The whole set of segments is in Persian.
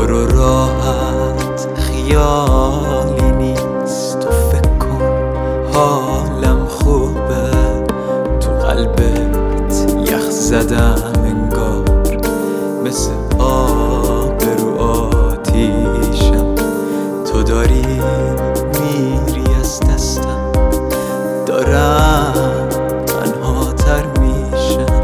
برو راحت خیالی نیست، تو فکر کن حالم خوبه، تو قلبت یخ زدم انگار، مثل آب رو آتیشم، تو داری میری از دستم، دارم تنهاتر میشم،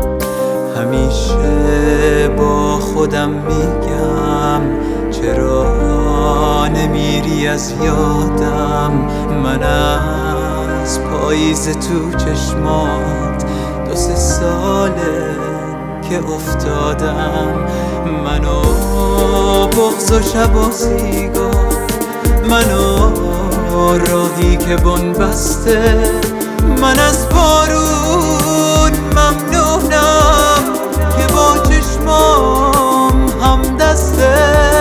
همیشه با خودم میگم چرا نمیری از یادم. من از پاییز تو چشمات 2-3 ساله که افتادم، منو بغض و شب و سیگار، منو راهی که بن بسته، من از بارون ممنونم که با چشمام هم دسته.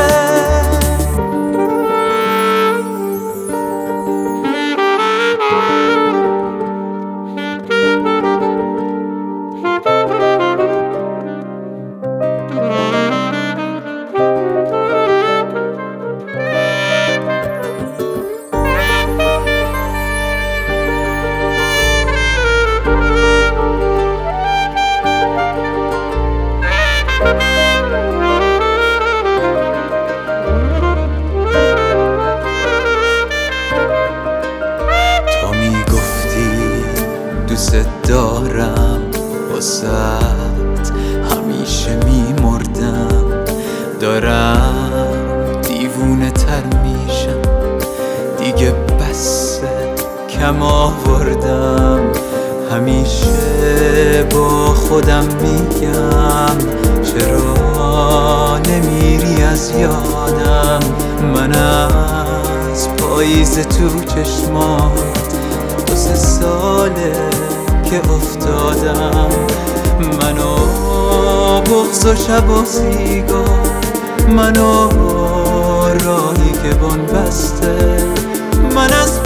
دوست دارم واسه همیشه میمردم، دارم دیوونه تر میشم، دیگه بسه کم آوردم، همیشه با خودم میگم چرا نمیری از یادم. من از پاییز تو چشمات 2-3 ساله که افتادم، منو بغض و شب و سیگار، منو راهی که بن بسته، من از